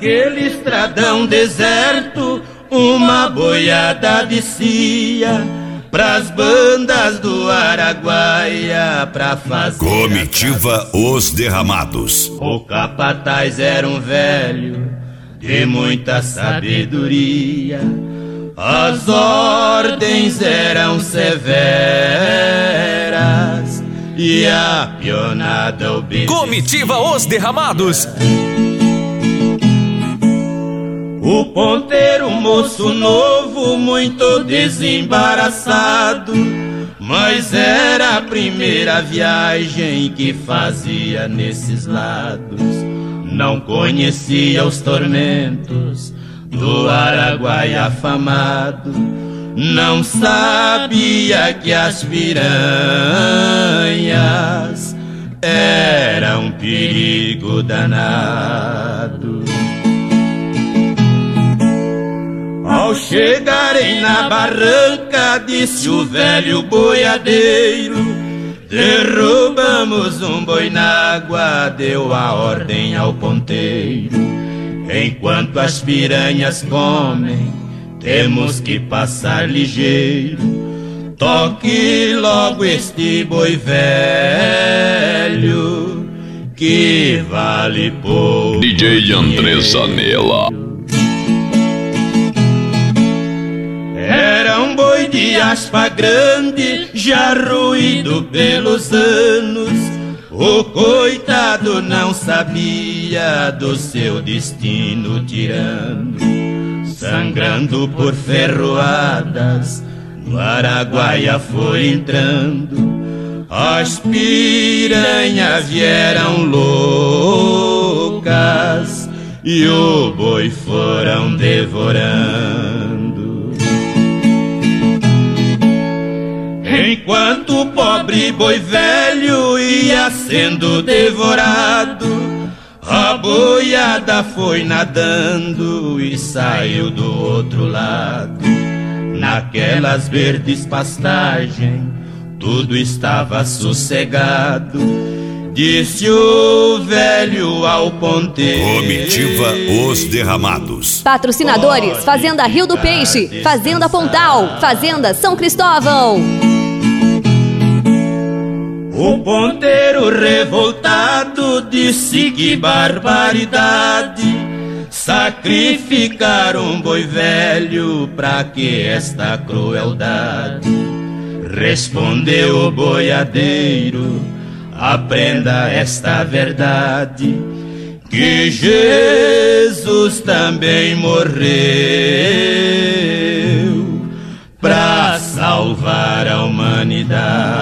Naquele estradão deserto, uma boiada descia pras bandas do Araguaia pra fazer Comitiva Os Derramados. O capataz era um velho de muita sabedoria, as ordens eram severas e a pionada obedecia. Comitiva Os Derramados. O ponteiro, moço novo, muito desembaraçado, mas era a primeira viagem que fazia nesses lados. Não conhecia os tormentos do Araguaia afamado, não sabia que as piranhas eram um perigo danado. Ao chegarem na barranca, disse o velho boiadeiro: derrubamos um boi na água, deu a ordem ao ponteiro. Enquanto as piranhas comem, temos que passar ligeiro. Toque logo este boi velho, que vale pouco. DJ André Zanella. Era um boi de aspa grande, já ruído pelos anos. O coitado não sabia do seu destino tirano. Sangrando por ferroadas, no Araguaia foi entrando. As piranhas vieram loucas e o boi foram devorando. Enquanto o pobre boi velho ia sendo devorado, a boiada foi nadando e saiu do outro lado. Naquelas verdes pastagens, tudo estava sossegado. Disse o velho ao ponteiro. Comitiva Os Derramados. Patrocinadores: Fazenda Rio do Peixe, Fazenda Pontal, Fazenda São Cristóvão. O ponteiro revoltado disse: que barbaridade, sacrificar um boi velho, pra que esta crueldade? Respondeu o boiadeiro: aprenda esta verdade, que Jesus também morreu pra salvar a humanidade.